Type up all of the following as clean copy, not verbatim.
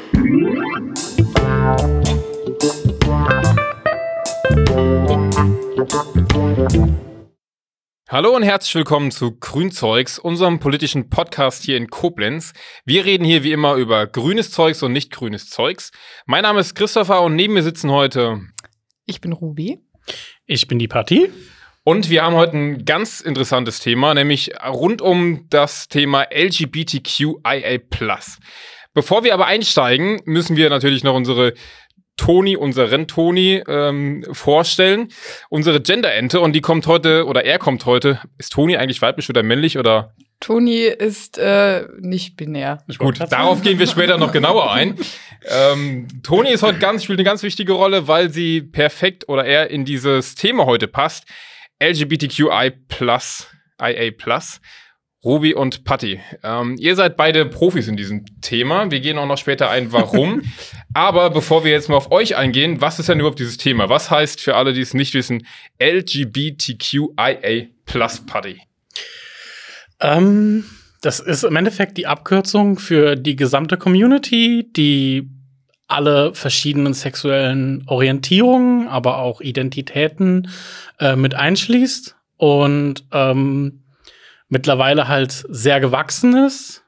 Hallo und herzlich willkommen zu Grünzeugs, unserem politischen Podcast hier in Koblenz. Wir reden hier wie immer über grünes Zeugs und nicht grünes Zeugs. Mein Name ist Christopher und neben mir sitzen heute... Ich bin Ruby. Ich bin die Patti. Und wir haben heute ein ganz interessantes Thema, nämlich rund um das Thema LGBTQIA+. Bevor wir aber einsteigen, müssen wir natürlich noch unseren Toni vorstellen. Unsere Gender-Ente, und die kommt heute, oder er kommt heute. Ist Toni eigentlich weiblich oder männlich, oder? Toni ist nicht binär. Gut, darauf gehen wir später noch genauer ein. Toni ist heute spielt eine ganz wichtige Rolle, weil sie perfekt oder er in dieses Thema heute passt. LGBTQIA+. Ruby und Patti. Ihr seid beide Profis in diesem Thema. Wir gehen auch noch später ein, warum. Aber bevor wir jetzt mal auf euch eingehen, was ist denn überhaupt dieses Thema? Was heißt für alle, die es nicht wissen, LGBTQIA+, Patti? Das ist im Endeffekt die Abkürzung für die gesamte Community, die alle verschiedenen sexuellen Orientierungen, aber auch Identitäten mit einschließt und mittlerweile halt sehr gewachsen ist.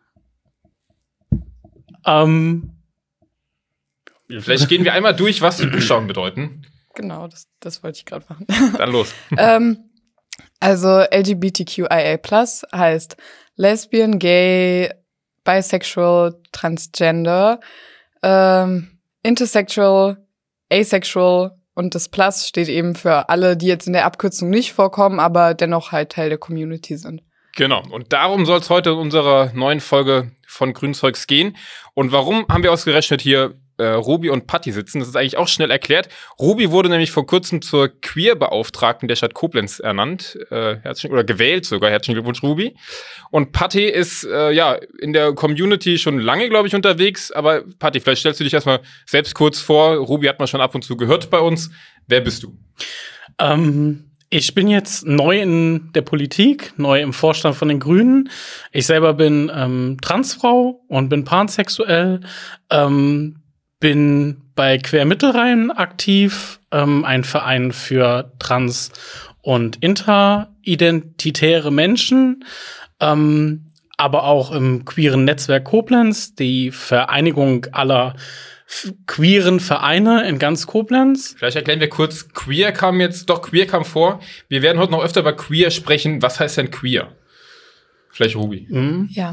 Vielleicht gehen wir einmal durch, was die Buchstaben bedeuten. Genau, das wollte ich gerade machen. Dann los. Also LGBTQIA+ heißt Lesbian, Gay, Bisexual, Transgender, Intersexual, Asexual, und das Plus steht eben für alle, die jetzt in der Abkürzung nicht vorkommen, aber dennoch halt Teil der Community sind. Genau, und darum soll es heute in unserer neuen Folge von Grünzeugs gehen. Und warum haben wir ausgerechnet hier Ruby und Patti sitzen? Das ist eigentlich auch schnell erklärt. Ruby wurde nämlich vor kurzem zur Queer-Beauftragten der Stadt Koblenz ernannt, gewählt sogar. Herzlichen Glückwunsch, Ruby. Und Patti ist in der Community schon lange, glaube ich, unterwegs. Aber Patti, vielleicht stellst du dich erstmal selbst kurz vor. Ruby hat man schon ab und zu gehört bei uns. Wer bist du? Ich bin jetzt neu in der Politik, neu im Vorstand von den Grünen. Ich selber bin Transfrau und bin pansexuell. Bin bei Quermittelrhein aktiv, ein Verein für trans- und interidentitäre Menschen, aber auch im queeren Netzwerk Koblenz, die Vereinigung aller queeren Vereine in ganz Koblenz. Vielleicht erklären wir kurz, queer kam vor. Wir werden heute noch öfter über queer sprechen. Was heißt denn queer? Vielleicht Ruby. Ja.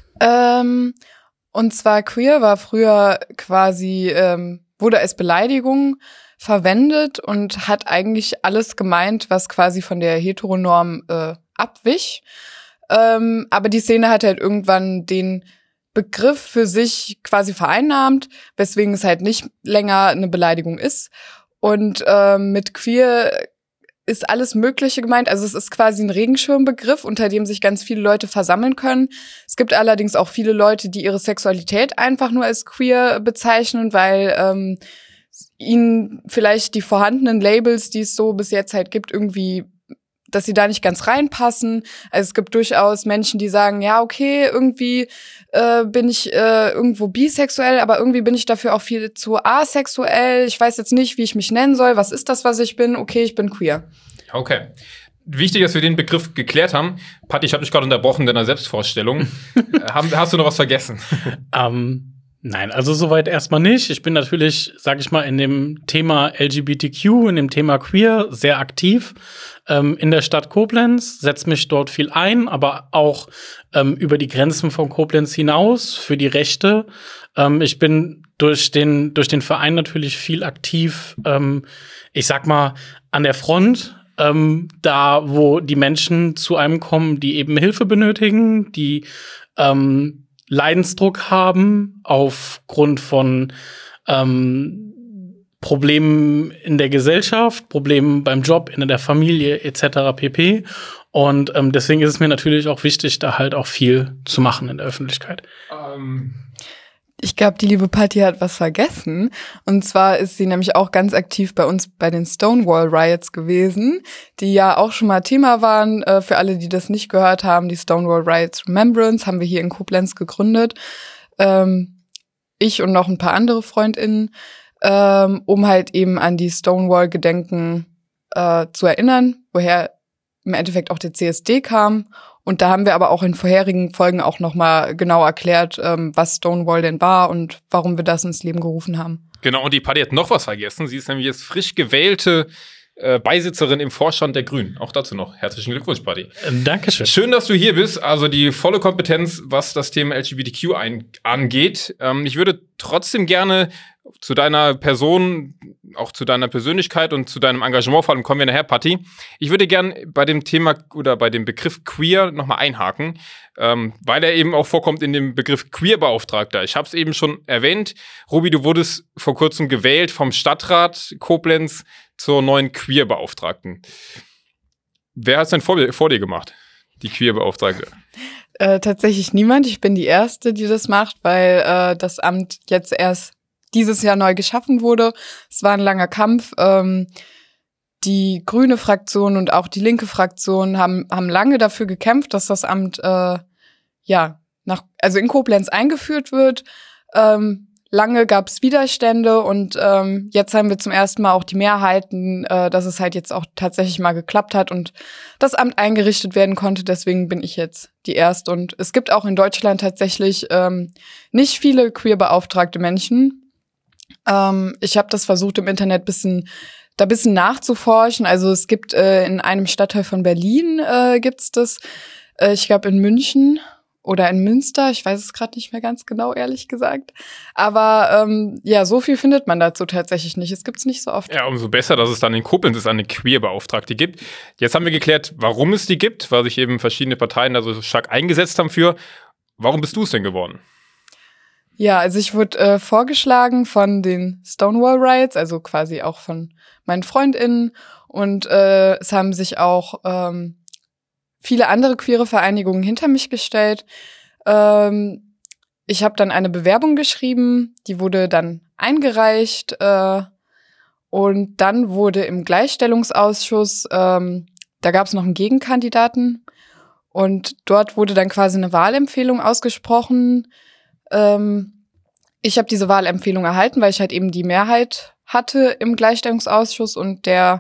Und zwar queer war früher quasi, wurde als Beleidigung verwendet und hat eigentlich alles gemeint, was quasi von der Heteronorm abwich. Aber die Szene hat halt irgendwann den Begriff für sich quasi vereinnahmt, weswegen es halt nicht länger eine Beleidigung ist. Und mit queer ist alles Mögliche gemeint. Also es ist quasi ein Regenschirmbegriff, unter dem sich ganz viele Leute versammeln können. Es gibt allerdings auch viele Leute, die ihre Sexualität einfach nur als queer bezeichnen, weil ihnen vielleicht die vorhandenen Labels, die es so bis jetzt halt gibt, irgendwie, dass sie da nicht ganz reinpassen. Also es gibt durchaus Menschen, die sagen, ja, okay, irgendwie bin ich irgendwo bisexuell, aber irgendwie bin ich dafür auch viel zu asexuell. Ich weiß jetzt nicht, wie ich mich nennen soll. Was ist das, was ich bin? Okay, ich bin queer. Okay. Wichtig, dass wir den Begriff geklärt haben. Patti, ich habe dich gerade unterbrochen in deiner Selbstvorstellung. Hast du noch was vergessen? Nein, also soweit erstmal nicht. Ich bin natürlich, sag ich mal, in dem Thema LGBTQ, in dem Thema Queer sehr aktiv in der Stadt Koblenz, setze mich dort viel ein, aber auch über die Grenzen von Koblenz hinaus für die Rechte. Ich bin durch den Verein natürlich viel aktiv, ich sag mal, an der Front, da wo die Menschen zu einem kommen, die eben Hilfe benötigen, die Leidensdruck haben aufgrund von Problemen in der Gesellschaft, Problemen beim Job, in der Familie etc. pp. Und deswegen ist es mir natürlich auch wichtig, da halt auch viel zu machen in der Öffentlichkeit. Ich glaube, die liebe Patti hat was vergessen. Und zwar ist sie nämlich auch ganz aktiv bei uns bei den Stonewall Riots gewesen, die ja auch schon mal Thema waren. Für alle, die das nicht gehört haben, die Stonewall Riots Remembrance haben wir hier in Koblenz gegründet. ich und noch ein paar andere FreundInnen, um halt eben an die Stonewall-Gedenken zu erinnern, woher im Endeffekt auch der CSD kam. Und da haben wir aber auch in vorherigen Folgen auch nochmal genau erklärt, was Stonewall denn war und warum wir das ins Leben gerufen haben. Genau, und die Paddy hat noch was vergessen. Sie ist nämlich jetzt frisch gewählte Beisitzerin im Vorstand der Grünen. Auch dazu noch. Herzlichen Glückwunsch, Paddy. Dankeschön. Schön, dass du hier bist. Also die volle Kompetenz, was das Thema LGBTQ angeht. Ich würde trotzdem gerne zu deiner Person, auch zu deiner Persönlichkeit und zu deinem Engagement, vor allem kommen wir nachher, Patti. Ich würde gerne bei dem Thema oder bei dem Begriff Queer nochmal einhaken, weil er eben auch vorkommt in dem Begriff Queerbeauftragter. Ich habe es eben schon erwähnt. Ruby, du wurdest vor kurzem gewählt vom Stadtrat Koblenz zur neuen Queerbeauftragten. Wer hat es denn vor dir gemacht, die Queerbeauftragte? Tatsächlich niemand. Ich bin die Erste, die das macht, weil das Amt jetzt erst dieses Jahr neu geschaffen wurde. Es war ein langer Kampf. Die grüne Fraktion und auch die linke Fraktion haben lange dafür gekämpft, dass das Amt in Koblenz eingeführt wird. Lange gab es Widerstände und jetzt haben wir zum ersten Mal auch die Mehrheiten, dass es halt jetzt auch tatsächlich mal geklappt hat und das Amt eingerichtet werden konnte. Deswegen bin ich jetzt die Erste. Und es gibt auch in Deutschland tatsächlich nicht viele queer-beauftragte Menschen. Ich habe das versucht, im Internet bisschen nachzuforschen. Also es gibt in einem Stadtteil von Berlin gibt's das. Ich glaube in München oder in Münster. Ich weiß es gerade nicht mehr ganz genau, ehrlich gesagt. Aber so viel findet man dazu tatsächlich nicht. Es gibt's nicht so oft. Ja, umso besser, dass es dann in Koblenz eine Queer-Beauftragte gibt. Jetzt haben wir geklärt, warum es die gibt, weil sich eben verschiedene Parteien da so stark eingesetzt haben für. Warum bist du es denn geworden? Ja, also ich wurde vorgeschlagen von den Stonewall Riots, also quasi auch von meinen FreundInnen. Und es haben sich auch viele andere queere Vereinigungen hinter mich gestellt. Ich habe dann eine Bewerbung geschrieben, die wurde dann eingereicht. Und dann wurde im Gleichstellungsausschuss, da gab es noch einen Gegenkandidaten. Und dort wurde dann quasi eine Wahlempfehlung ausgesprochen. Ich habe diese Wahlempfehlung erhalten, weil ich halt eben die Mehrheit hatte im Gleichstellungsausschuss und der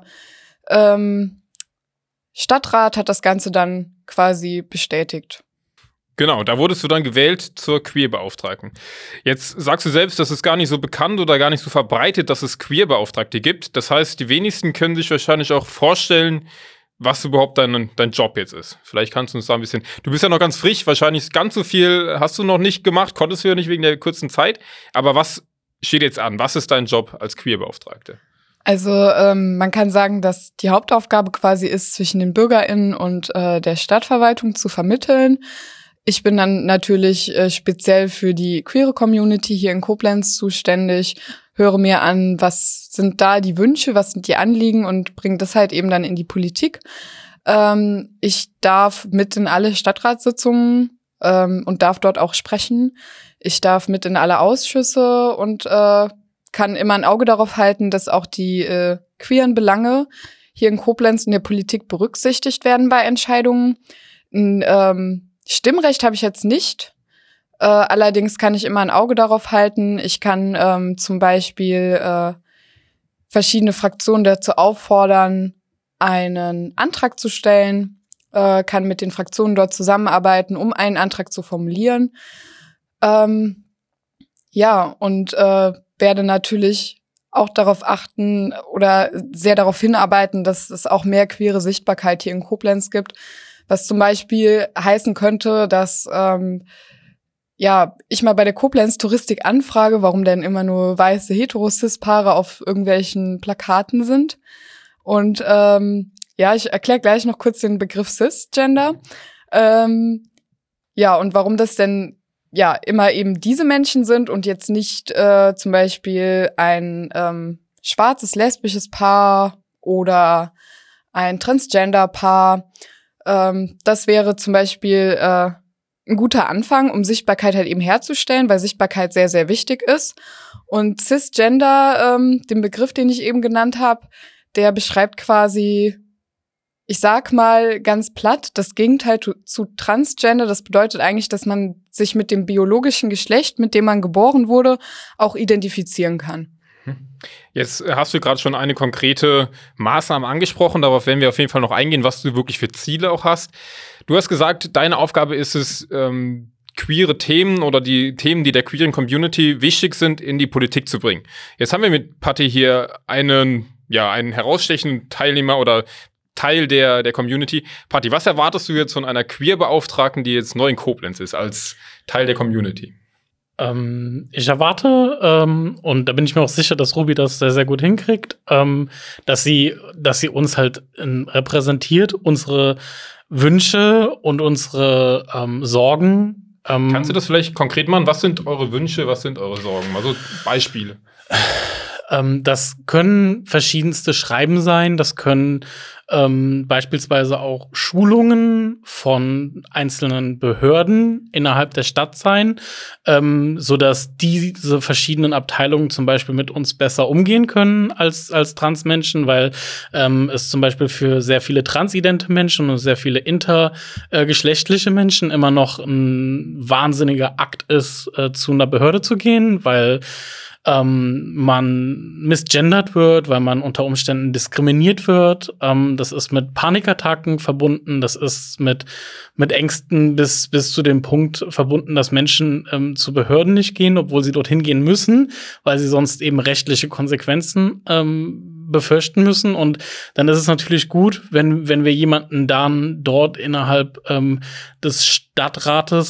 Stadtrat hat das Ganze dann quasi bestätigt. Genau, da wurdest du dann gewählt zur Queerbeauftragten. Jetzt sagst du selbst, das ist gar nicht so bekannt oder gar nicht so verbreitet, dass es Queerbeauftragte gibt. Das heißt, die wenigsten können sich wahrscheinlich auch vorstellen, was überhaupt dein Job jetzt ist. Vielleicht kannst du uns da ein bisschen. Du bist ja noch ganz frisch, wahrscheinlich ganz so viel hast du noch nicht gemacht, konntest du ja nicht wegen der kurzen Zeit. Aber was steht jetzt an? Was ist dein Job als Queerbeauftragte? Also man kann sagen, dass die Hauptaufgabe quasi ist, zwischen den BürgerInnen und der Stadtverwaltung zu vermitteln. Ich bin dann natürlich speziell für die queere Community hier in Koblenz zuständig, höre mir an, was sind da die Wünsche, was sind die Anliegen und bringe das halt eben dann in die Politik. Ich darf mit in alle Stadtratssitzungen und darf dort auch sprechen. Ich darf mit in alle Ausschüsse und kann immer ein Auge darauf halten, dass auch die queeren Belange hier in Koblenz in der Politik berücksichtigt werden bei Entscheidungen. Stimmrecht habe ich jetzt nicht. Allerdings kann ich immer ein Auge darauf halten. Ich kann zum Beispiel verschiedene Fraktionen dazu auffordern, einen Antrag zu stellen, kann mit den Fraktionen dort zusammenarbeiten, um einen Antrag zu formulieren. Und werde natürlich auch darauf achten oder sehr darauf hinarbeiten, dass es auch mehr queere Sichtbarkeit hier in Koblenz gibt. Was zum Beispiel heißen könnte, dass ich mal bei der Koblenz Touristik anfrage, warum denn immer nur weiße Hetero-Cis-Paare auf irgendwelchen Plakaten sind. Und ich erkläre gleich noch kurz den Begriff Cisgender. Und warum das denn immer eben diese Menschen sind und jetzt nicht zum Beispiel ein schwarzes lesbisches Paar oder ein Transgender-Paar. Das wäre zum Beispiel ein guter Anfang, um Sichtbarkeit halt eben herzustellen, weil Sichtbarkeit sehr, sehr wichtig ist. Und Cisgender, den Begriff, den ich eben genannt habe, der beschreibt quasi ich sag mal ganz platt, das Gegenteil zu Transgender, das bedeutet eigentlich, dass man sich mit dem biologischen Geschlecht, mit dem man geboren wurde, auch identifizieren kann. Jetzt hast du gerade schon eine konkrete Maßnahme angesprochen, darauf werden wir auf jeden Fall noch eingehen, was du wirklich für Ziele auch hast. Du hast gesagt, deine Aufgabe ist es, queere Themen oder die Themen, die der queeren Community wichtig sind, in die Politik zu bringen. Jetzt haben wir mit Patti hier einen herausstechenden Teilnehmer oder Teil der Community. Patti, was erwartest du jetzt von einer Queer-Beauftragten, die jetzt neu in Koblenz ist, als Teil der Community? Ich erwarte, und da bin ich mir auch sicher, dass Ruby das sehr, sehr gut hinkriegt, dass sie uns halt repräsentiert, unsere Wünsche und unsere Sorgen. Kannst du das vielleicht konkret machen? Was sind eure Wünsche, was sind eure Sorgen? Mal so Beispiele. Das können verschiedenste Schreiben sein, das können beispielsweise auch Schulungen von einzelnen Behörden innerhalb der Stadt sein, sodass diese verschiedenen Abteilungen zum Beispiel mit uns besser umgehen können als Transmenschen, weil es zum Beispiel für sehr viele transidente Menschen und sehr viele intergeschlechtliche Menschen immer noch ein wahnsinniger Akt ist, zu einer Behörde zu gehen, weil man misgendert wird, weil man unter Umständen diskriminiert wird. Das ist mit Panikattacken verbunden, das ist mit Ängsten bis zu dem Punkt verbunden, dass Menschen zu Behörden nicht gehen, obwohl sie dorthin gehen müssen, weil sie sonst eben rechtliche Konsequenzen befürchten müssen. Und dann ist es natürlich gut, wenn wir jemanden dann dort innerhalb des Stadtrates,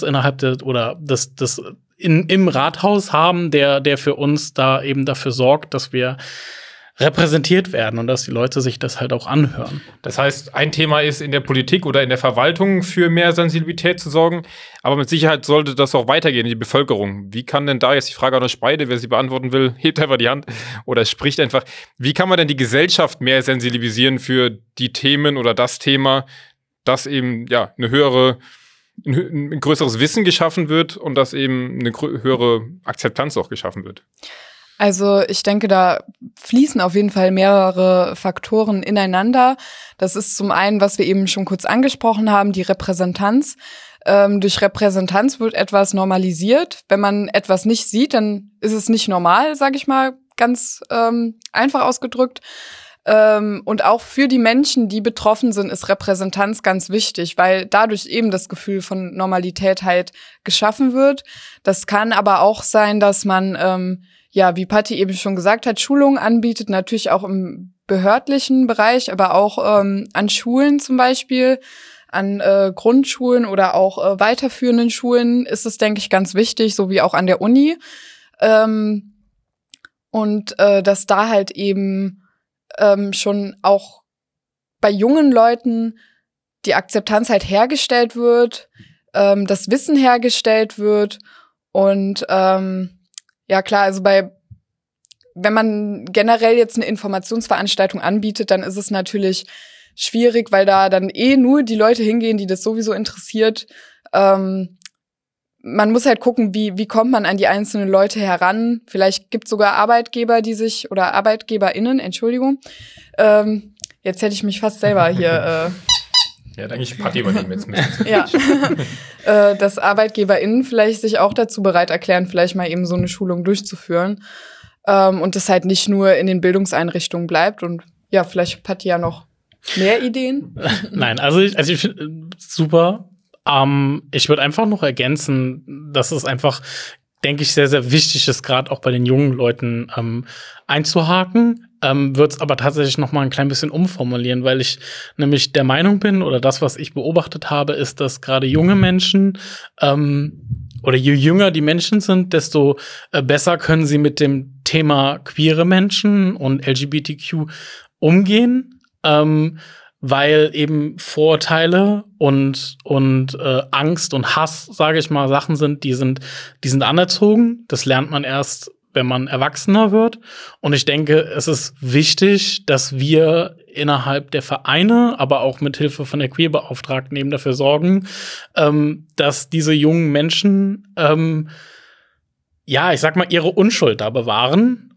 im Rathaus haben, der für uns da eben dafür sorgt, dass wir repräsentiert werden und dass die Leute sich das halt auch anhören. Das heißt, ein Thema ist, in der Politik oder in der Verwaltung für mehr Sensibilität zu sorgen, aber mit Sicherheit sollte das auch weitergehen in die Bevölkerung. Wie kann denn da jetzt die Frage an euch beide, wer sie beantworten will, hebt einfach die Hand oder spricht einfach. Wie kann man denn die Gesellschaft mehr sensibilisieren für die Themen oder das Thema, dass eben ein größeres Wissen geschaffen wird und dass eben eine höhere Akzeptanz auch geschaffen wird? Also ich denke, da fließen auf jeden Fall mehrere Faktoren ineinander. Das ist zum einen, was wir eben schon kurz angesprochen haben, die Repräsentanz. Durch Repräsentanz wird etwas normalisiert. Wenn man etwas nicht sieht, dann ist es nicht normal, sage ich mal, ganz einfach ausgedrückt. Und auch für die Menschen, die betroffen sind, ist Repräsentanz ganz wichtig, weil dadurch eben das Gefühl von Normalität halt geschaffen wird. Das kann aber auch sein, dass man, wie Patti eben schon gesagt hat, Schulungen anbietet, natürlich auch im behördlichen Bereich, aber auch an Schulen zum Beispiel, an Grundschulen oder auch weiterführenden Schulen ist es, denke ich, ganz wichtig, so wie auch an der Uni. Dass da halt eben schon auch bei jungen Leuten die Akzeptanz halt hergestellt wird, das Wissen hergestellt wird und klar, also wenn man generell jetzt eine Informationsveranstaltung anbietet, dann ist es natürlich schwierig, weil da dann nur die Leute hingehen, die das sowieso interessiert. Man muss halt gucken, wie kommt man an die einzelnen Leute heran. Vielleicht gibt es sogar Arbeitgeber, oder ArbeitgeberInnen, Entschuldigung. Jetzt hätte ich mich fast selber hier ja, eigentlich Patti übernehmen jetzt mit. Ja. Dass ArbeitgeberInnen vielleicht sich auch dazu bereit erklären, vielleicht mal eben so eine Schulung durchzuführen. Und das halt nicht nur in den Bildungseinrichtungen bleibt. Und ja, vielleicht hat Patti ja noch mehr Ideen. Nein, also ich finde super. Ich würde einfach noch ergänzen, dass es einfach, denke ich, sehr, sehr wichtig ist, gerade auch bei den jungen Leuten einzuhaken. Würde es aber tatsächlich noch mal ein klein bisschen umformulieren, weil ich nämlich der Meinung bin, oder das, was ich beobachtet habe, ist, dass gerade junge Menschen oder je jünger die Menschen sind, desto besser können sie mit dem Thema queere Menschen und LGBTQ umgehen. Weil eben Vorurteile und Angst und Hass, sage ich mal, Sachen sind, die sind anerzogen. Das lernt man erst, wenn man erwachsener wird. Und ich denke, es ist wichtig, dass wir innerhalb der Vereine, aber auch mit Hilfe von der Queerbeauftragten eben dafür sorgen, dass diese jungen Menschen, ich sag mal, ihre Unschuld da bewahren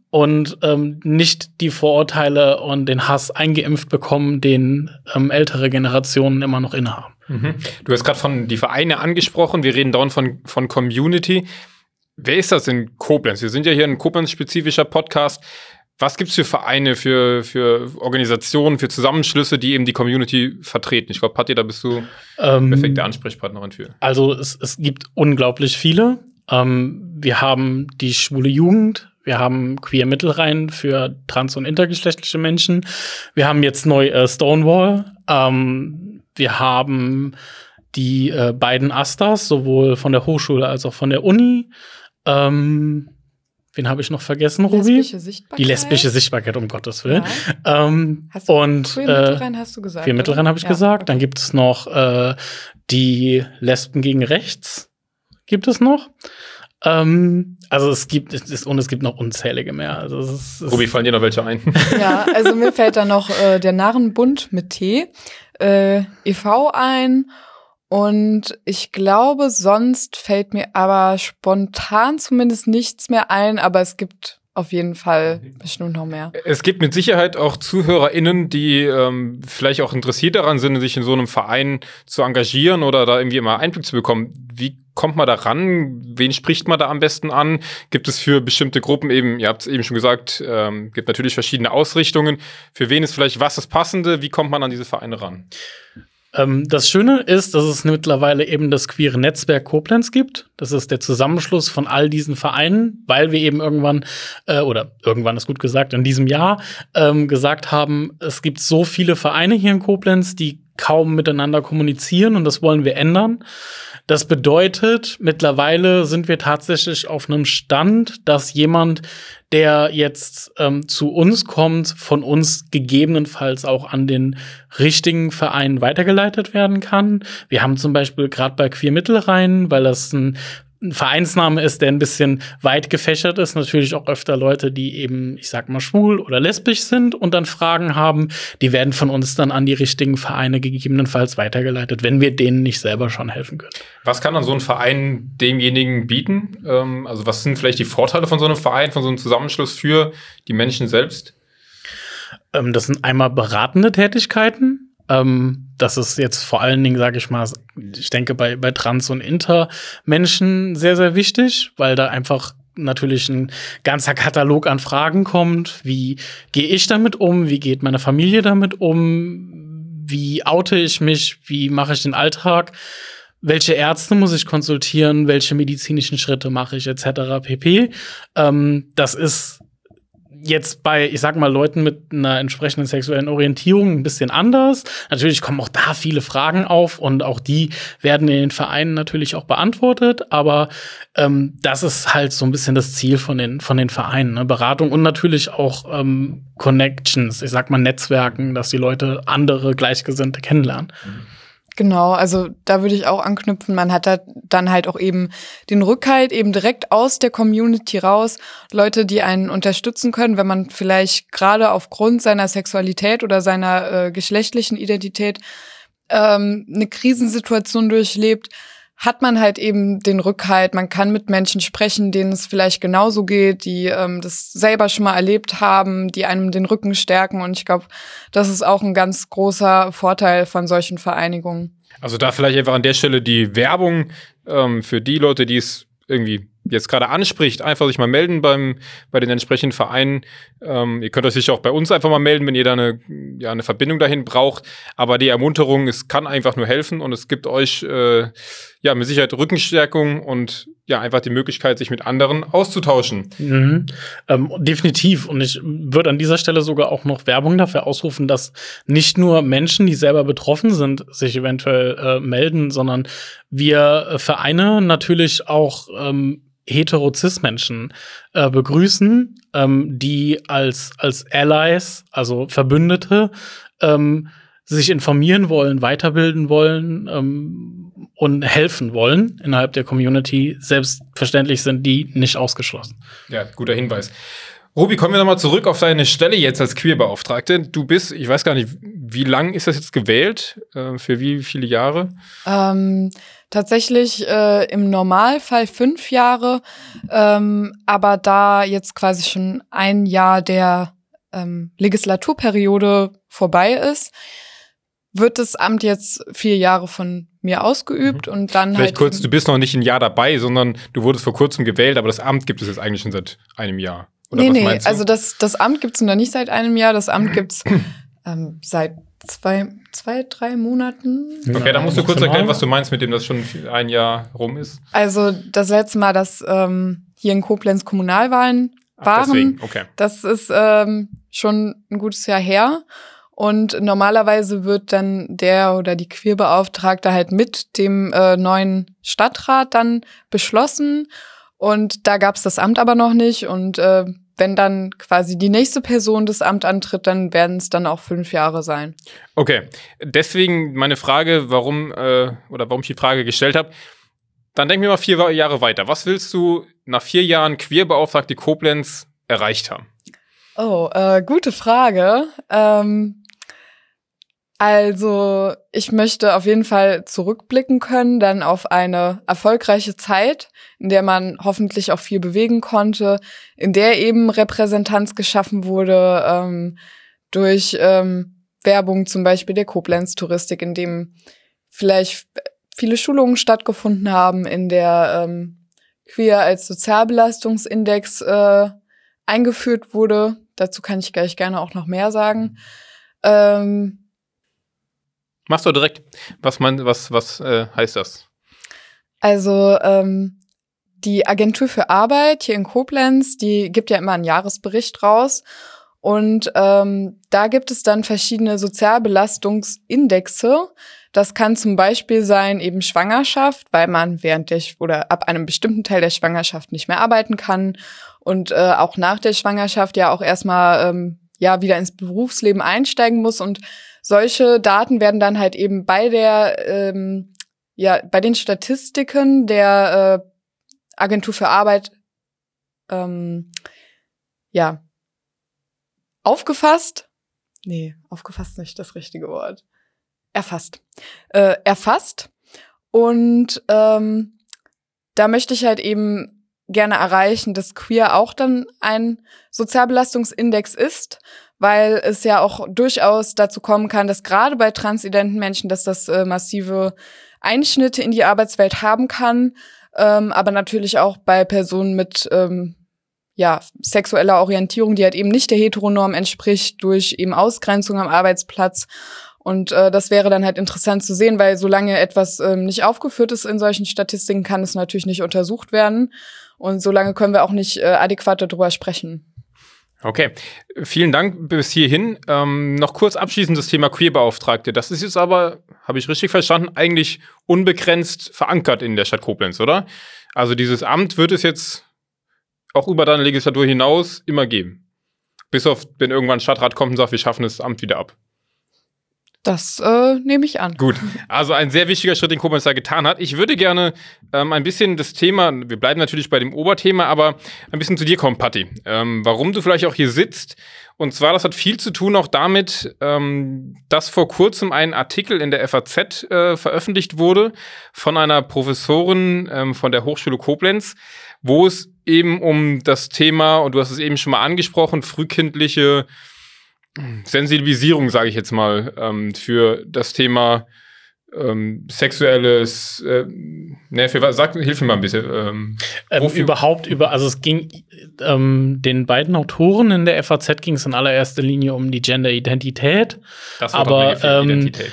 und nicht die Vorurteile und den Hass eingeimpft bekommen, den ältere Generationen immer noch innehaben. Mhm. Du hast gerade von die Vereine angesprochen, wir reden dauernd von Community. Wer ist das in Koblenz? Wir sind ja hier ein Koblenz-spezifischer Podcast. Was gibt es für Vereine, für Organisationen, für Zusammenschlüsse, die eben die Community vertreten? Ich glaube, Patti, da bist du perfekte Ansprechpartnerin für. Also es gibt unglaublich viele. Wir haben die schwule Jugend, wir haben Queer Mittelrhein für trans- und intergeschlechtliche Menschen. Wir haben jetzt neu Stonewall. Wir haben die beiden Astas, sowohl von der Hochschule als auch von der Uni. Wen habe ich noch vergessen, Ruby? Lesbische Sichtbarkeit. Die lesbische Sichtbarkeit, um Gottes Willen. Ja. Und Queer Mittelrhein hast du gesagt. Queer Mittelrhein habe ich gesagt. Okay. Dann gibt es noch die Lesben gegen Rechts. Gibt es noch? Also es gibt noch unzählige mehr. Also Ruby, fallen dir noch welche ein? Ja, also mir fällt da noch der Narrenbund mit T, e.V. ein. Und ich glaube, sonst fällt mir aber spontan zumindest nichts mehr ein, aber es gibt auf jeden Fall bestimmt noch mehr. Es gibt mit Sicherheit auch ZuhörerInnen, die vielleicht auch interessiert daran sind, sich in so einem Verein zu engagieren oder da irgendwie immer Einblick zu bekommen. Wie kommt man da ran? Wen spricht man da am besten an? Gibt es für bestimmte Gruppen eben, ihr habt es eben schon gesagt, gibt natürlich verschiedene Ausrichtungen. Für wen ist vielleicht was das Passende? Wie kommt man an diese Vereine ran? Das Schöne ist, dass es mittlerweile eben das queere Netzwerk Koblenz gibt. Das ist der Zusammenschluss von all diesen Vereinen, weil wir eben irgendwann ist gut gesagt, in diesem Jahr gesagt haben, es gibt so viele Vereine hier in Koblenz, die kaum miteinander kommunizieren und das wollen wir ändern. Das bedeutet, mittlerweile sind wir tatsächlich auf einem Stand, dass jemand, der jetzt zu uns kommt, von uns gegebenenfalls auch an den richtigen Verein weitergeleitet werden kann. Wir haben zum Beispiel gerade bei Queer Mittelrhein, weil das ein Vereinsname ist, der ein bisschen weit gefächert ist, natürlich auch öfter Leute, die eben, ich sag mal, schwul oder lesbisch sind und dann Fragen haben, die werden von uns dann an die richtigen Vereine gegebenenfalls weitergeleitet, wenn wir denen nicht selber schon helfen können. Was kann dann so ein Verein demjenigen bieten? Also was sind vielleicht die Vorteile von so einem Verein, von so einem Zusammenschluss für die Menschen selbst? Das sind einmal beratende Tätigkeiten. Das ist jetzt vor allen Dingen, sage ich mal, ich denke bei Trans- und Inter-Menschen sehr, sehr wichtig, weil da einfach natürlich ein ganzer Katalog an Fragen kommt. Wie gehe ich damit um? Wie geht meine Familie damit um? Wie oute ich mich? Wie mache ich den Alltag? Welche Ärzte muss ich konsultieren? Welche medizinischen Schritte mache ich? Etc. pp. Das ist jetzt bei, ich sag mal, Leuten mit einer entsprechenden sexuellen Orientierung ein bisschen anders. Natürlich kommen auch da viele Fragen auf und auch die werden in den Vereinen natürlich auch beantwortet. Aber das ist halt so ein bisschen das Ziel von den Vereinen, ne? Beratung und natürlich auch Connections, ich sag mal Netzwerken, dass die Leute andere Gleichgesinnte kennenlernen. Genau, also da würde ich auch anknüpfen. Man hat da dann halt auch eben den Rückhalt eben direkt aus der Community raus. Leute, die einen unterstützen können, wenn man vielleicht gerade aufgrund seiner Sexualität oder seiner geschlechtlichen Identität eine Krisensituation durchlebt, hat man halt eben den Rückhalt. Man kann mit Menschen sprechen, denen es vielleicht genauso geht, die das selber schon mal erlebt haben, die einem den Rücken stärken. Und ich glaube, das ist auch ein ganz großer Vorteil von solchen Vereinigungen. Also da vielleicht einfach an der Stelle die Werbung für die Leute, die es irgendwie jetzt gerade anspricht, einfach sich mal melden bei den entsprechenden Vereinen. Ihr könnt euch sicher auch bei uns einfach mal melden, wenn ihr da eine Verbindung dahin braucht. Aber die Ermunterung, es kann einfach nur helfen und es gibt euch mit Sicherheit Rückenstärkung und ja einfach die Möglichkeit, sich mit anderen auszutauschen. Mhm. Definitiv. Und ich würde an dieser Stelle sogar auch noch Werbung dafür ausrufen, dass nicht nur Menschen, die selber betroffen sind, sich eventuell melden, sondern wir Vereine natürlich auch hetero-cis-Menschen begrüßen, die als Allies, also Verbündete, sich informieren wollen, weiterbilden wollen und helfen wollen innerhalb der Community. Selbstverständlich sind die nicht ausgeschlossen. Ja, guter Hinweis. Ruby, kommen wir nochmal zurück auf deine Stelle jetzt als Queerbeauftragte. Du bist, ich weiß gar nicht, wie lang ist das jetzt gewählt? Für wie viele Jahre? Tatsächlich im Normalfall 5 Jahre, aber da jetzt quasi schon ein Jahr der Legislaturperiode vorbei ist, wird das Amt jetzt 4 Jahre von mir ausgeübt und dann Vielleicht halt kurz, du bist noch nicht ein Jahr dabei, sondern du wurdest vor kurzem gewählt, aber das Amt gibt es jetzt eigentlich schon seit einem Jahr. Oder was meinst du? Also das Amt gibt's noch nicht seit einem Jahr, das Amt gibt's seit 3 Monaten. Okay, dann musst du kurz erklären, was du meinst mit dem, dass schon ein Jahr rum ist. Also das letzte Mal, dass hier in Koblenz Kommunalwahlen waren, deswegen, okay. Das ist schon ein gutes Jahr her. Und normalerweise wird dann der oder die Queerbeauftragte halt mit dem neuen Stadtrat dann beschlossen. Und da gab's das Amt aber noch nicht. Und wenn dann quasi die nächste Person das Amt antritt, dann werden es dann auch 5 Jahre sein. Okay, deswegen meine Frage, warum ich die Frage gestellt habe. Dann denken wir mal 4 Jahre weiter. Was willst du nach 4 Jahren Queerbeauftragte Koblenz erreicht haben? Oh, gute Frage. Also ich möchte auf jeden Fall zurückblicken können, dann auf eine erfolgreiche Zeit, in der man hoffentlich auch viel bewegen konnte, in der eben Repräsentanz geschaffen wurde durch Werbung zum Beispiel der Koblenz-Touristik, in dem vielleicht viele Schulungen stattgefunden haben, in der Queer als Sozialbelastungsindex eingeführt wurde. Dazu kann ich gleich gerne auch noch mehr sagen. Machst du direkt. Was heißt das? Also die Agentur für Arbeit hier in Koblenz, die gibt ja immer einen Jahresbericht raus. Und da gibt es dann verschiedene Sozialbelastungsindexe. Das kann zum Beispiel sein eben Schwangerschaft, weil man oder ab einem bestimmten Teil der Schwangerschaft nicht mehr arbeiten kann und auch nach der Schwangerschaft ja auch erstmal wieder ins Berufsleben einsteigen muss. Und solche Daten werden dann halt eben bei den Statistiken der Agentur für Arbeit aufgefasst. Nee, aufgefasst ist nicht das richtige Wort. Erfasst. Und da möchte ich halt eben gerne erreichen, dass Queer auch dann ein Sozialbelastungsindex ist, weil es ja auch durchaus dazu kommen kann, dass gerade bei transidenten Menschen, dass das massive Einschnitte in die Arbeitswelt haben kann, aber natürlich auch bei Personen mit sexueller Orientierung, die halt eben nicht der Heteronorm entspricht, durch eben Ausgrenzung am Arbeitsplatz. Und das wäre dann halt interessant zu sehen, weil solange etwas nicht aufgeführt ist in solchen Statistiken, kann es natürlich nicht untersucht werden. Und solange können wir auch nicht adäquat darüber sprechen. Okay, vielen Dank bis hierhin. Noch kurz abschließend das Thema Queerbeauftragte. Das ist jetzt aber, habe ich richtig verstanden, eigentlich unbegrenzt verankert in der Stadt Koblenz, oder? Also dieses Amt wird es jetzt auch über deine Legislatur hinaus immer geben. Bis auf, wenn irgendwann ein Stadtrat kommt und sagt, wir schaffen das Amt wieder ab. Das nehme ich an. Gut, also ein sehr wichtiger Schritt, den Koblenz da getan hat. Ich würde gerne ein bisschen das Thema, wir bleiben natürlich bei dem Oberthema, aber ein bisschen zu dir kommen, Patti. Warum du vielleicht auch hier sitzt. Und zwar, das hat viel zu tun auch damit, dass vor kurzem ein Artikel in der FAZ veröffentlicht wurde von einer Professorin von der Hochschule Koblenz, wo es eben um das Thema, und du hast es eben schon mal angesprochen, frühkindliche Sensibilisierung, sage ich jetzt mal, für das Thema sexuelles, hilf mir mal ein bisschen. Also es ging den beiden Autoren in der FAZ ging es in allererster Linie um die Genderidentität. Das war aber Identität.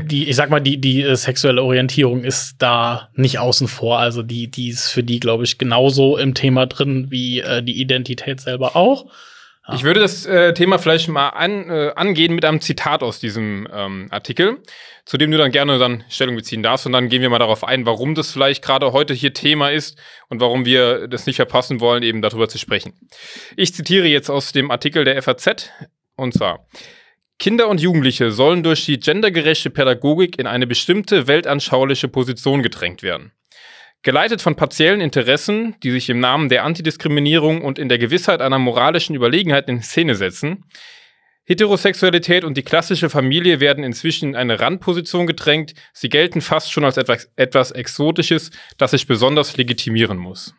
Die sexuelle Orientierung ist da nicht außen vor. Also die ist für die, glaube ich, genauso im Thema drin wie die Identität selber auch. Ich würde das Thema vielleicht mal angehen mit einem Zitat aus diesem Artikel, zu dem du dann gerne Stellung beziehen darfst. Und dann gehen wir mal darauf ein, warum das vielleicht gerade heute hier Thema ist und warum wir das nicht verpassen wollen, eben darüber zu sprechen. Ich zitiere jetzt aus dem Artikel der FAZ, und zwar: Kinder und Jugendliche sollen durch die gendergerechte Pädagogik in eine bestimmte weltanschauliche Position gedrängt werden. Geleitet von partiellen Interessen, die sich im Namen der Antidiskriminierung und in der Gewissheit einer moralischen Überlegenheit in Szene setzen. Heterosexualität und die klassische Familie werden inzwischen in eine Randposition gedrängt. Sie gelten fast schon als etwas Exotisches, das sich besonders legitimieren muss.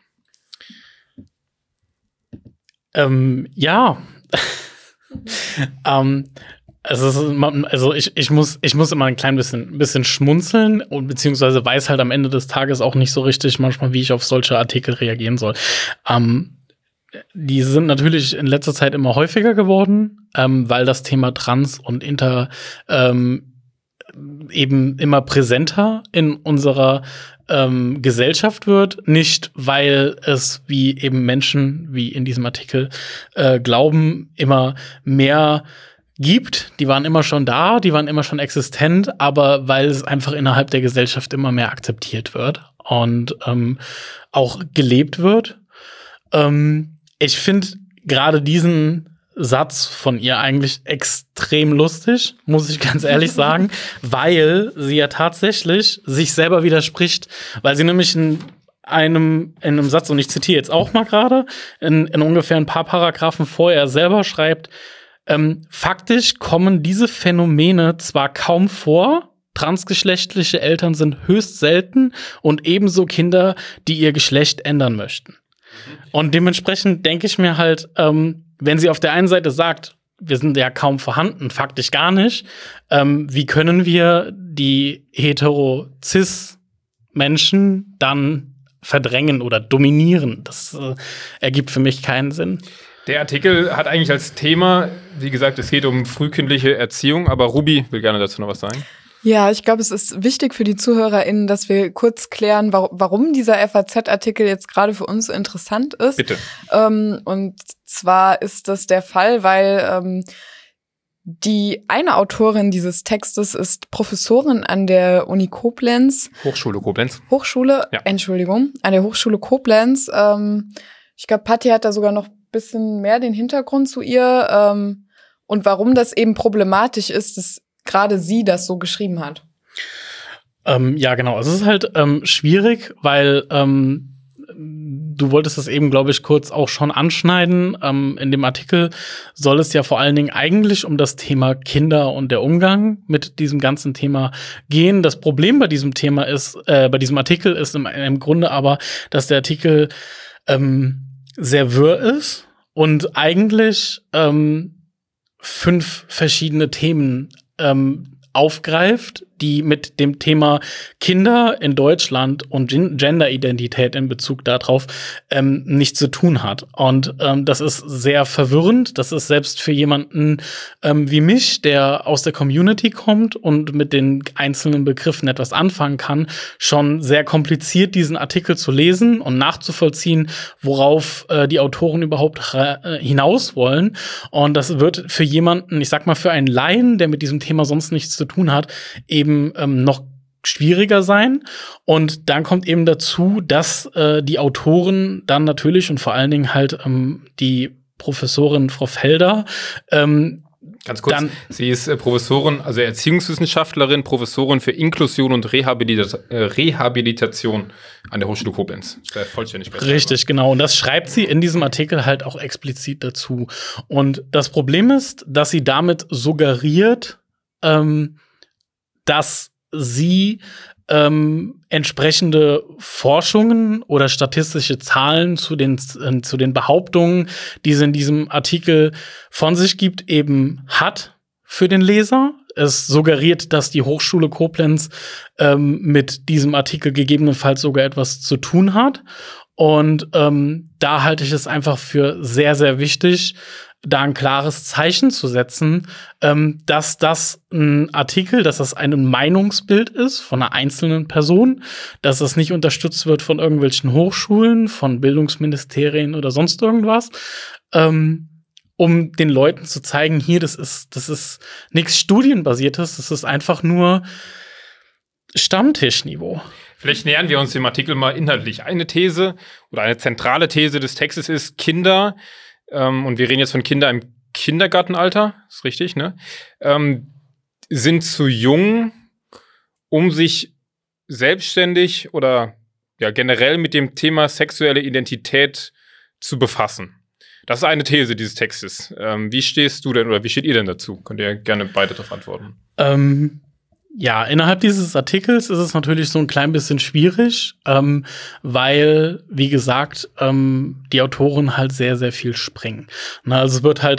Ja. Also ich muss immer ein klein bisschen schmunzeln und beziehungsweise weiß halt am Ende des Tages auch nicht so richtig manchmal, wie ich auf solche Artikel reagieren soll. Die sind natürlich in letzter Zeit immer häufiger geworden, weil das Thema Trans und Inter eben immer präsenter in unserer Gesellschaft wird. Nicht, weil es wie eben Menschen, wie in diesem Artikel, glauben, immer mehr gibt, die waren immer schon da, die waren immer schon existent, aber weil es einfach innerhalb der Gesellschaft immer mehr akzeptiert wird und auch gelebt wird. Ich finde gerade diesen Satz von ihr eigentlich extrem lustig, muss ich ganz ehrlich sagen, weil sie ja tatsächlich sich selber widerspricht, weil sie nämlich in einem Satz, und ich zitiere jetzt auch mal gerade, in ungefähr ein paar Paragraphen vorher selber schreibt, faktisch kommen diese Phänomene zwar kaum vor, transgeschlechtliche Eltern sind höchst selten und ebenso Kinder, die ihr Geschlecht ändern möchten. Und dementsprechend denke ich mir halt, wenn sie auf der einen Seite sagt, wir sind ja kaum vorhanden, faktisch gar nicht, wie können wir die hetero-cis-Menschen dann verdrängen oder dominieren? Das ergibt für mich keinen Sinn. Der Artikel hat eigentlich als Thema, wie gesagt, es geht um frühkindliche Erziehung, aber Ruby will gerne dazu noch was sagen. Ja, ich glaube, es ist wichtig für die ZuhörerInnen, dass wir kurz klären, warum dieser FAZ-Artikel jetzt gerade für uns so interessant ist. Bitte. Und zwar ist das der Fall, weil die eine Autorin dieses Textes ist Professorin an der Uni Koblenz. Hochschule Koblenz. Entschuldigung, an der Hochschule Koblenz. Ich glaube, Patti hat da sogar noch bisschen mehr den Hintergrund zu ihr und warum das eben problematisch ist, dass gerade sie das so geschrieben hat. Ja, genau. Es ist halt schwierig, weil du wolltest das eben, glaube ich, kurz auch schon anschneiden. In dem Artikel soll es ja vor allen Dingen eigentlich um das Thema Kinder und der Umgang mit diesem ganzen Thema gehen. Das Problem bei diesem Thema ist, bei diesem Artikel ist im Grunde aber, dass der Artikel sehr wirr ist und eigentlich 5 verschiedene Themen aufgreift, die mit dem Thema Kinder in Deutschland und Genderidentität in Bezug darauf nichts zu tun hat. Und das ist sehr verwirrend. Das ist selbst für jemanden wie mich, der aus der Community kommt und mit den einzelnen Begriffen etwas anfangen kann, schon sehr kompliziert, diesen Artikel zu lesen und nachzuvollziehen, worauf die Autoren überhaupt hinaus wollen. Und das wird für jemanden, ich sag mal, für einen Laien, der mit diesem Thema sonst nichts zu tun hat, eben noch schwieriger sein. Und dann kommt eben dazu, dass die Autoren dann natürlich und vor allen Dingen halt die Professorin Frau Felder ganz kurz, sie ist Professorin, also Erziehungswissenschaftlerin, Professorin für Inklusion und Rehabilitation an der Hochschule Koblenz. Vollständigkeit. Richtig, genau. Und das schreibt sie in diesem Artikel halt auch explizit dazu. Und das Problem ist, dass sie damit suggeriert, dass sie entsprechende Forschungen oder statistische Zahlen zu den Behauptungen, die sie in diesem Artikel von sich gibt, eben hat für den Leser. Es suggeriert, dass die Hochschule Koblenz mit diesem Artikel gegebenenfalls sogar etwas zu tun hat. Und da halte ich es einfach für sehr, sehr wichtig, da ein klares Zeichen zu setzen, dass das ein Artikel, dass das ein Meinungsbild ist von einer einzelnen Person, dass das nicht unterstützt wird von irgendwelchen Hochschulen, von Bildungsministerien oder sonst irgendwas, um den Leuten zu zeigen, hier, das ist nichts Studienbasiertes, das ist einfach nur Stammtischniveau. Vielleicht nähern wir uns dem Artikel mal inhaltlich. Eine These oder eine zentrale These des Textes ist, Kinder, und wir reden jetzt von Kindern im Kindergartenalter, ist richtig, ne? Sind zu jung, um sich selbstständig oder ja generell mit dem Thema sexuelle Identität zu befassen. Das ist eine These dieses Textes. Wie stehst du denn oder wie steht ihr denn dazu? Könnt ihr gerne beide darauf antworten. Ja, innerhalb dieses Artikels ist es natürlich so ein klein bisschen schwierig, weil, wie gesagt, die Autoren halt sehr, sehr viel springen. Na, also es wird halt,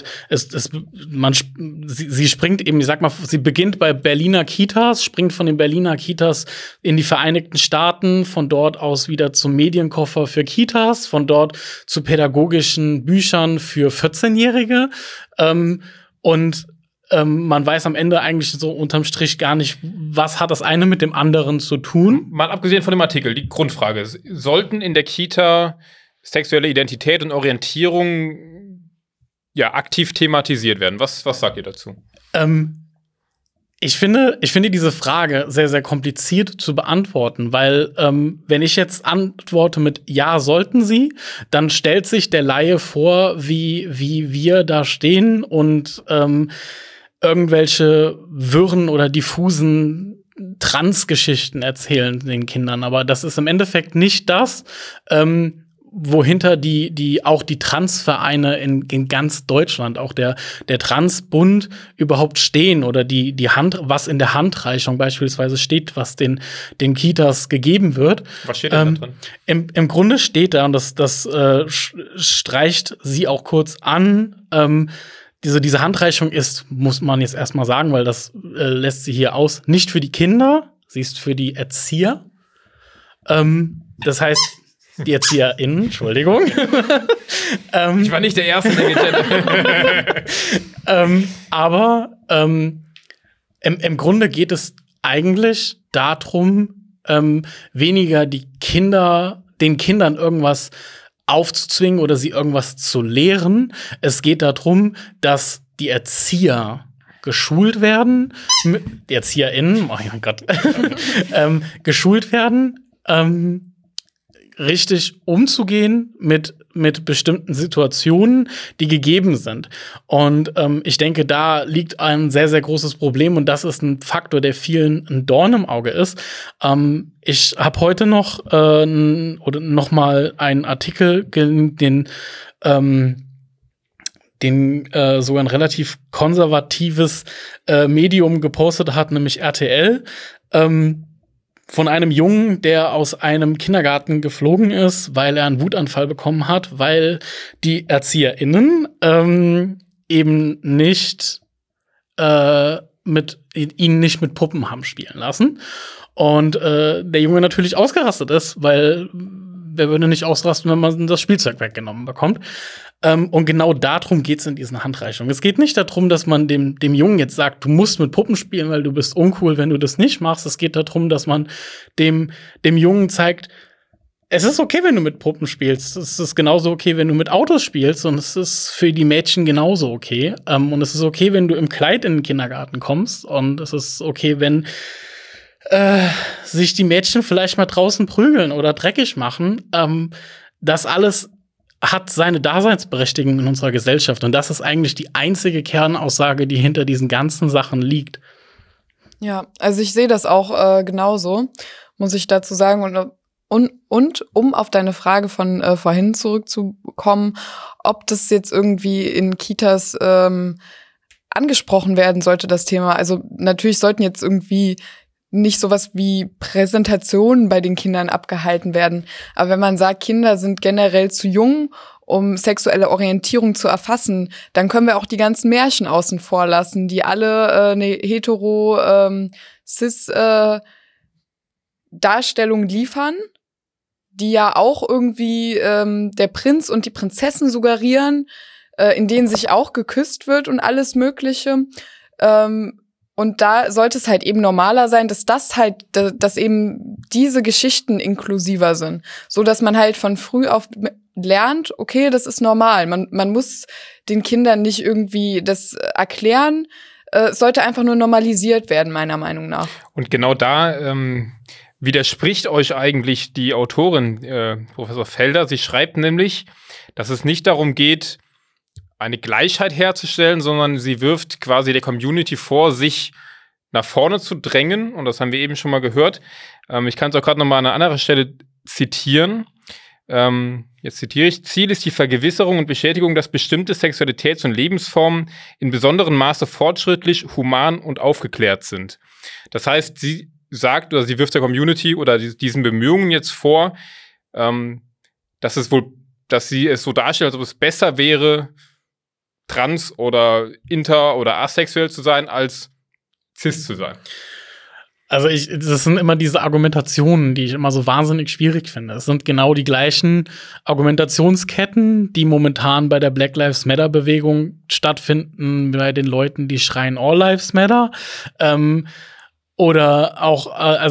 sie springt eben, ich sag mal, sie beginnt bei Berliner Kitas, springt von den Berliner Kitas in die Vereinigten Staaten, von dort aus wieder zum Medienkoffer für Kitas, von dort zu pädagogischen Büchern für 14-Jährige, und man weiß am Ende eigentlich so unterm Strich gar nicht, was hat das eine mit dem anderen zu tun. Mal abgesehen von dem Artikel, die Grundfrage ist, sollten in der Kita sexuelle Identität und Orientierung ja aktiv thematisiert werden? Was sagt ihr dazu? Ich finde diese Frage sehr, sehr kompliziert zu beantworten, weil wenn ich jetzt antworte mit Ja, sollten sie, dann stellt sich der Laie vor, wie wir da stehen und irgendwelche wirren oder diffusen Transgeschichten erzählen den Kindern. Aber das ist im Endeffekt nicht das, wohinter auch die Transvereine in ganz Deutschland, auch der Transbund überhaupt stehen oder was in der Handreichung beispielsweise steht, was den Kitas gegeben wird. Was steht da drin? Im Grunde steht da, und das streicht sie auch kurz an, diese Handreichung muss man jetzt erstmal sagen, weil das lässt sie hier aus, nicht für die Kinder, sie ist für die Erzieher. Das heißt, die ErzieherInnen, Entschuldigung. Ich war nicht der Erste, der aber im Grunde geht es eigentlich darum, weniger den Kindern irgendwas aufzuzwingen oder sie irgendwas zu lehren. Es geht darum, dass die Erzieher geschult werden, die ErzieherInnen, oh mein Gott, geschult werden, richtig umzugehen mit bestimmten Situationen, die gegeben sind. Und ich denke, da liegt ein sehr, sehr großes Problem und das ist ein Faktor, der vielen ein Dorn im Auge ist. Ich habe heute noch mal einen Artikel, den sogar ein relativ konservatives Medium gepostet hat, nämlich RTL, von einem Jungen, der aus einem Kindergarten geflogen ist, weil er einen Wutanfall bekommen hat, weil die ErzieherInnen eben nicht ihn nicht mit Puppen haben spielen lassen. Und der Junge natürlich ausgerastet ist, weil wer würde nicht ausrasten, wenn man das Spielzeug weggenommen bekommt. Und genau darum geht's in diesen Handreichungen. Es geht nicht darum, dass man dem Jungen jetzt sagt, du musst mit Puppen spielen, weil du bist uncool, wenn du das nicht machst. Es geht darum, dass man dem Jungen zeigt, es ist okay, wenn du mit Puppen spielst. Es ist genauso okay, wenn du mit Autos spielst. Und es ist für die Mädchen genauso okay. Und es ist okay, wenn du im Kleid in den Kindergarten kommst. Und es ist okay, wenn sich die Mädchen vielleicht mal draußen prügeln oder dreckig machen. Das alles hat seine Daseinsberechtigung in unserer Gesellschaft. Und das ist eigentlich die einzige Kernaussage, die hinter diesen ganzen Sachen liegt. Ja, also ich sehe das auch genauso, muss ich dazu sagen. Und um auf deine Frage von vorhin zurückzukommen, ob das jetzt irgendwie in Kitas angesprochen werden sollte, das Thema. Also natürlich sollten jetzt irgendwie nicht sowas wie Präsentationen bei den Kindern abgehalten werden. Aber wenn man sagt, Kinder sind generell zu jung, um sexuelle Orientierung zu erfassen, dann können wir auch die ganzen Märchen außen vor lassen, die alle eine cis Darstellung liefern, die ja auch irgendwie der Prinz und die Prinzessin suggerieren, in denen sich auch geküsst wird und alles Mögliche. Und da sollte es halt eben normaler sein, dass eben diese Geschichten inklusiver sind. So dass man halt von früh auf lernt, okay, das ist normal. Man muss den Kindern nicht irgendwie das erklären. Es sollte einfach nur normalisiert werden, meiner Meinung nach. Und genau da widerspricht euch eigentlich die Autorin, Professor Felder. Sie schreibt nämlich, dass es nicht darum geht, eine Gleichheit herzustellen, sondern sie wirft quasi der Community vor, sich nach vorne zu drängen. Und das haben wir eben schon mal gehört. Ich kann es auch gerade noch mal an einer anderen Stelle zitieren. Jetzt zitiere ich: Ziel ist die Vergewisserung und Bestätigung, dass bestimmte Sexualitäts- und Lebensformen in besonderem Maße fortschrittlich, human und aufgeklärt sind. Das heißt, sie sagt, oder sie wirft der Community oder diesen Bemühungen jetzt vor, dass sie es so darstellt, als ob es besser wäre, trans oder inter oder asexuell zu sein, als cis zu sein. Also das sind immer diese Argumentationen, die ich immer so wahnsinnig schwierig finde. Es sind genau die gleichen Argumentationsketten, die momentan bei der Black Lives Matter Bewegung stattfinden, bei den Leuten, die schreien All Lives Matter. Oder auch,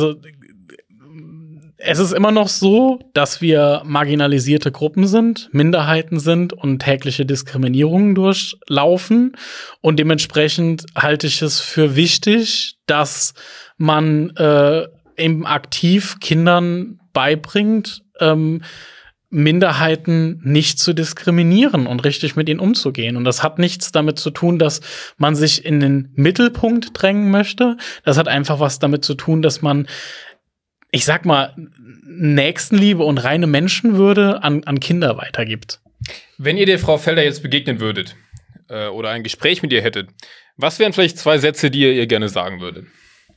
es ist immer noch so, dass wir marginalisierte Gruppen sind, Minderheiten sind und tägliche Diskriminierungen durchlaufen. Und dementsprechend halte ich es für wichtig, dass man eben aktiv Kindern beibringt, Minderheiten nicht zu diskriminieren und richtig mit ihnen umzugehen. Und das hat nichts damit zu tun, dass man sich in den Mittelpunkt drängen möchte. Das hat einfach was damit zu tun, dass man, ich sag mal, Nächstenliebe und reine Menschenwürde an Kinder weitergibt. Wenn ihr der Frau Felder jetzt begegnen würdet oder ein Gespräch mit ihr hättet, was wären vielleicht 2 Sätze, die ihr gerne sagen würdet?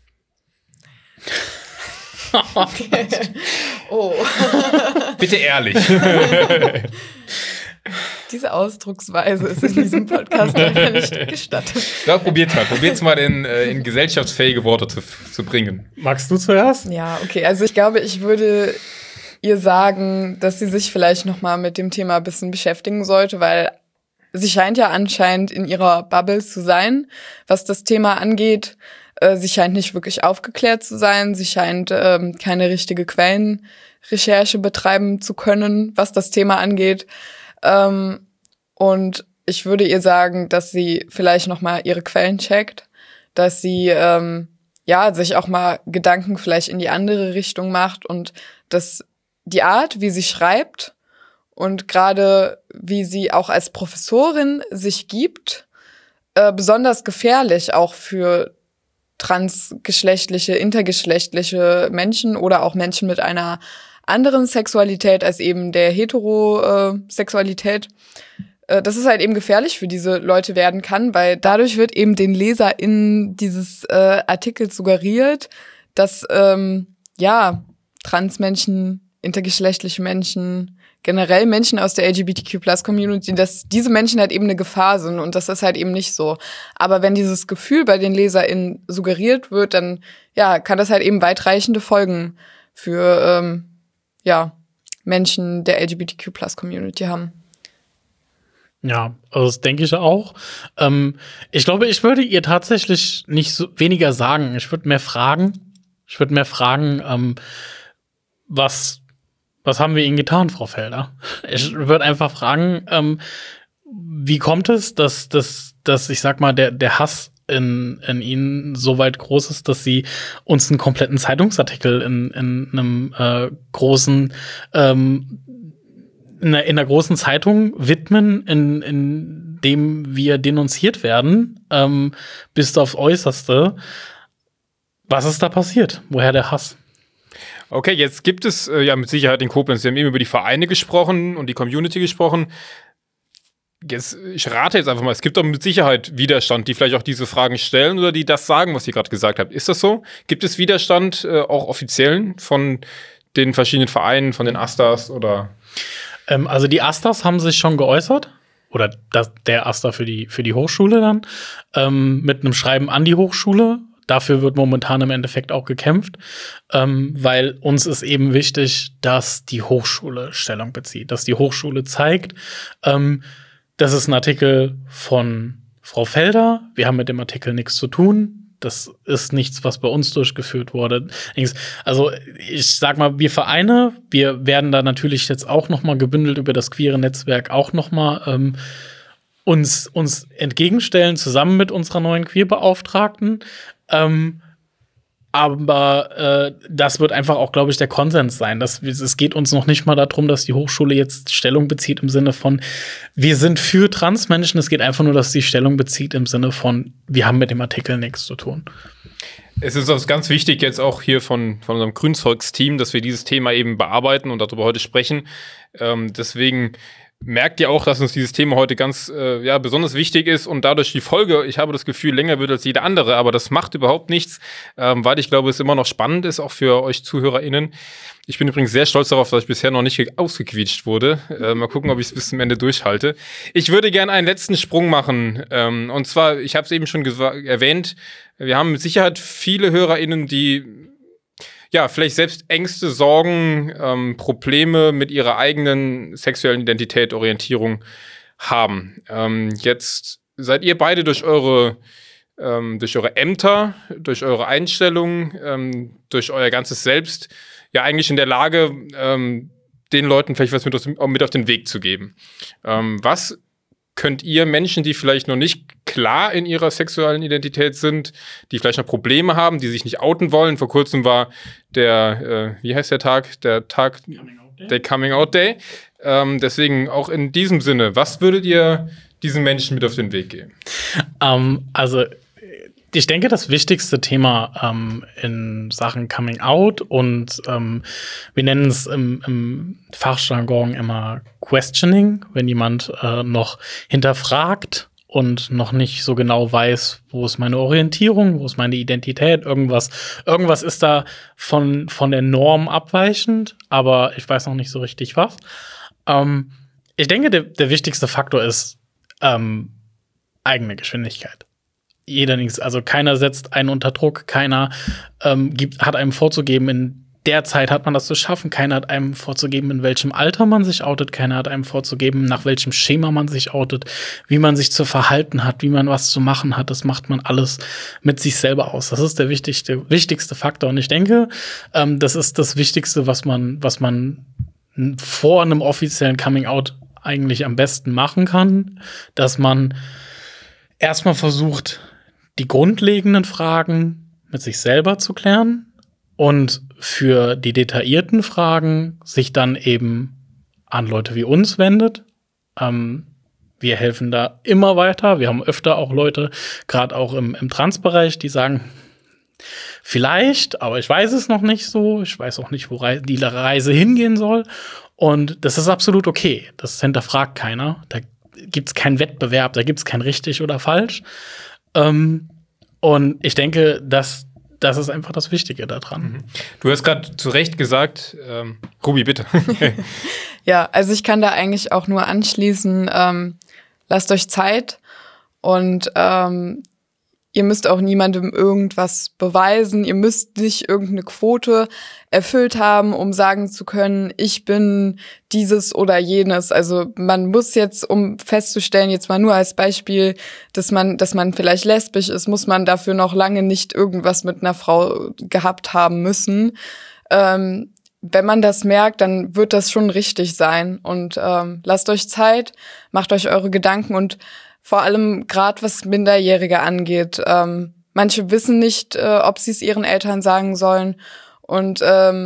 Okay. Oh. Bitte ehrlich. Diese Ausdrucksweise ist in diesem Podcast leider nicht gestattet. Ja, probiert's mal in gesellschaftsfähige Worte zu bringen. Magst du zuerst? Ja, okay. Also ich glaube, ich würde ihr sagen, dass sie sich vielleicht noch mal mit dem Thema ein bisschen beschäftigen sollte, weil sie scheint ja anscheinend in ihrer Bubble zu sein, was das Thema angeht. Sie scheint nicht wirklich aufgeklärt zu sein. Sie scheint keine richtige Quellenrecherche betreiben zu können, was das Thema angeht. Und ich würde ihr sagen, dass sie vielleicht noch mal ihre Quellen checkt, dass sie sich auch mal Gedanken vielleicht in die andere Richtung macht und dass die Art, wie sie schreibt und gerade wie sie auch als Professorin sich gibt, besonders gefährlich auch für transgeschlechtliche, intergeschlechtliche Menschen oder auch Menschen mit einer anderen Sexualität als eben der Heterosexualität. Das ist halt eben gefährlich für diese Leute werden kann, weil dadurch wird eben den LeserInnen dieses Artikels suggeriert, dass Transmenschen, intergeschlechtliche Menschen, generell Menschen aus der LGBTQ+-Community, dass diese Menschen halt eben eine Gefahr sind und das ist halt eben nicht so. Aber wenn dieses Gefühl bei den LeserInnen suggeriert wird, dann kann das halt eben weitreichende Folgen für Menschen der LGBTQ+-Community haben. Ja, also das denke ich auch. Ich glaube, ich würde ihr tatsächlich nicht so weniger sagen. Ich würde mehr fragen. Was haben wir Ihnen getan, Frau Felder? Ich würde einfach fragen, wie kommt es, dass ich sag mal, der Hass in ihnen so weit groß ist, dass sie uns einen kompletten Zeitungsartikel in einem großen in einer großen Zeitung widmen, in dem wir denunziert werden, bis aufs Äußerste. Was ist da passiert? Woher der Hass? Okay, jetzt gibt es mit Sicherheit in Koblenz, wir haben eben über die Vereine gesprochen und die Community gesprochen. Ich rate jetzt einfach mal, es gibt doch mit Sicherheit Widerstand, die vielleicht auch diese Fragen stellen oder die das sagen, was ihr gerade gesagt habt. Ist das so? Gibt es Widerstand, auch offiziellen, von den verschiedenen Vereinen, von den Astas oder? Also die Astas haben sich schon geäußert, oder der Asta für die Hochschule dann, mit einem Schreiben an die Hochschule. Dafür wird momentan im Endeffekt auch gekämpft, weil uns ist eben wichtig, dass die Hochschule Stellung bezieht, dass die Hochschule zeigt, das ist ein Artikel von Frau Felder, wir haben mit dem Artikel nichts zu tun, das ist nichts, was bei uns durchgeführt wurde. Also ich sag mal, wir Vereine, wir werden da natürlich jetzt auch noch mal gebündelt über das queere Netzwerk auch noch mal uns entgegenstellen, zusammen mit unserer neuen Queerbeauftragten. Aber das wird einfach auch, glaube ich, der Konsens sein. Es geht uns noch nicht mal darum, dass die Hochschule jetzt Stellung bezieht im Sinne von, wir sind für Transmenschen. Es geht einfach nur, dass sie Stellung bezieht im Sinne von, wir haben mit dem Artikel nichts zu tun. Es ist uns ganz wichtig jetzt auch hier von unserem Grünzeugsteam, dass wir dieses Thema eben bearbeiten und darüber heute sprechen. Deswegen merkt ihr auch, dass uns dieses Thema heute ganz besonders wichtig ist und dadurch die Folge, ich habe das Gefühl, länger wird als jede andere, aber das macht überhaupt nichts, weil ich glaube, es immer noch spannend ist, auch für euch ZuhörerInnen. Ich bin übrigens sehr stolz darauf, dass ich bisher noch nicht ausgequietscht wurde. Mal gucken, ob ich es bis zum Ende durchhalte. Ich würde gerne einen letzten Sprung machen. Und zwar, ich habe es eben schon erwähnt, wir haben mit Sicherheit viele HörerInnen, die vielleicht selbst Ängste, Sorgen, Probleme mit ihrer eigenen sexuellen Identität, Orientierung haben. Jetzt seid ihr beide durch eure Ämter, durch eure Einstellungen, durch euer ganzes Selbst eigentlich in der Lage, den Leuten vielleicht was mit auf den Weg zu geben. Was könnt ihr Menschen, die vielleicht noch nicht klar in ihrer sexuellen Identität sind, die vielleicht noch Probleme haben, die sich nicht outen wollen? Vor kurzem war der, wie heißt der Tag? Der Tag der Coming Out Day. Deswegen auch in diesem Sinne, was würdet ihr diesen Menschen mit auf den Weg geben? Also ich denke, das wichtigste Thema in Sachen Coming Out und wir nennen es im Fachjargon immer Questioning, wenn jemand noch hinterfragt und noch nicht so genau weiß, wo ist meine Orientierung, wo ist meine Identität, irgendwas ist da von der Norm abweichend, aber ich weiß noch nicht so richtig was. Ich denke, der wichtigste Faktor ist eigene Geschwindigkeit. Also keiner setzt einen unter Druck, keiner hat einem vorzugeben, in der Zeit hat man das zu schaffen, keiner hat einem vorzugeben, in welchem Alter man sich outet, keiner hat einem vorzugeben, nach welchem Schema man sich outet, wie man sich zu verhalten hat, wie man was zu machen hat, das macht man alles mit sich selber aus. Das ist der wichtigste Faktor und ich denke, das ist das Wichtigste, was man vor einem offiziellen Coming-out eigentlich am besten machen kann, dass man erstmal versucht, die grundlegenden Fragen mit sich selber zu klären und für die detaillierten Fragen sich dann eben an Leute wie uns wendet. Wir helfen da immer weiter. Wir haben öfter auch Leute, gerade auch im Transbereich, die sagen, vielleicht, aber ich weiß es noch nicht so. Ich weiß auch nicht, wo die Reise hingehen soll. Und das ist absolut okay. Das hinterfragt keiner. Da gibt es keinen Wettbewerb, da gibt es kein richtig oder falsch. Und ich denke, das ist einfach das Wichtige daran. Du hast gerade zu Recht gesagt, Ruby, bitte. Ja, also ich kann da eigentlich auch nur anschließen, lasst euch Zeit und ihr müsst auch niemandem irgendwas beweisen. Ihr müsst nicht irgendeine Quote erfüllt haben, um sagen zu können, ich bin dieses oder jenes. Also man muss jetzt, um festzustellen, jetzt mal nur als Beispiel, dass man vielleicht lesbisch ist, muss man dafür noch lange nicht irgendwas mit einer Frau gehabt haben müssen. Wenn man das merkt, dann wird das schon richtig sein. Und lasst euch Zeit, macht euch eure Gedanken und vor allem gerade was Minderjährige angeht. Manche wissen nicht, ob sie es ihren Eltern sagen sollen. Und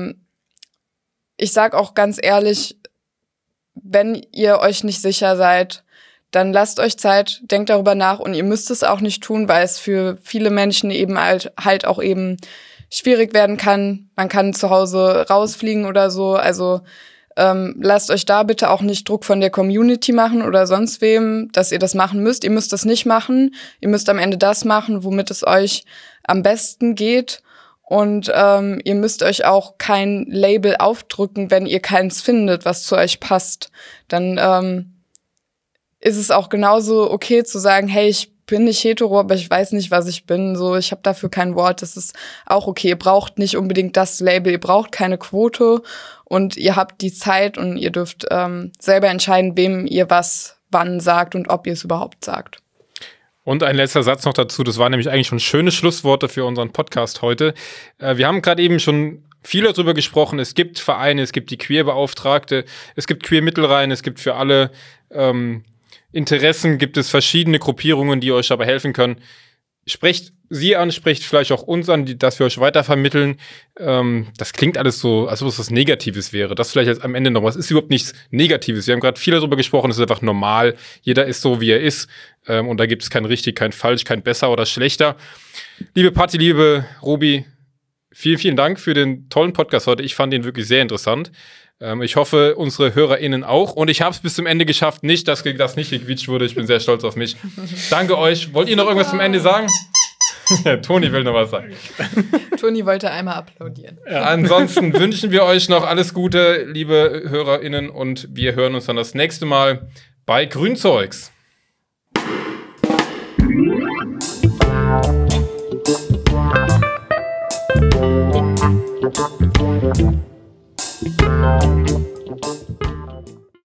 ich sag auch ganz ehrlich, wenn ihr euch nicht sicher seid, dann lasst euch Zeit, denkt darüber nach und ihr müsst es auch nicht tun, weil es für viele Menschen eben halt auch eben schwierig werden kann. Man kann zu Hause rausfliegen oder so. Also lasst euch da bitte auch nicht Druck von der Community machen oder sonst wem, dass ihr das machen müsst. Ihr müsst das nicht machen. Ihr müsst am Ende das machen, womit es euch am besten geht. Und ihr müsst euch auch kein Label aufdrücken, wenn ihr keins findet, was zu euch passt. Dann ist es auch genauso okay zu sagen, hey, ich bin nicht hetero, aber ich weiß nicht, was ich bin. So, ich habe dafür kein Wort. Das ist auch okay. Ihr braucht nicht unbedingt das Label. Ihr braucht keine Quote. Und ihr habt die Zeit und ihr dürft selber entscheiden, wem ihr was wann sagt und ob ihr es überhaupt sagt. Und ein letzter Satz noch dazu, das waren nämlich eigentlich schon schöne Schlussworte für unseren Podcast heute. Wir haben gerade eben schon viel darüber gesprochen, es gibt Vereine, es gibt die Queerbeauftragte, es gibt Queer-Mittelrhein, es gibt für alle Interessen, gibt es verschiedene Gruppierungen, die euch dabei helfen können. sprecht sie an, sprecht vielleicht auch uns an, dass wir euch weitervermitteln. Das klingt alles so, als ob es was Negatives wäre. Das vielleicht jetzt am Ende noch was. Ist überhaupt nichts Negatives. Wir haben gerade viel darüber gesprochen, es ist einfach normal. Jeder ist so, wie er ist. Und da gibt es kein richtig, kein falsch, kein besser oder schlechter. Liebe Patti, liebe Robi, vielen, vielen Dank für den tollen Podcast heute. Ich fand ihn wirklich sehr interessant. Ich hoffe, unsere HörerInnen auch. Und ich habe es bis zum Ende geschafft. Nicht, dass das nicht gequietscht wurde. Ich bin sehr stolz auf mich. Danke euch. Wollt ihr noch irgendwas zum Ende sagen? Toni will noch was sagen. Toni wollte einmal applaudieren. Ja. Ansonsten wünschen wir euch noch alles Gute, liebe HörerInnen. Und wir hören uns dann das nächste Mal bei Grünzeugs. Thank you.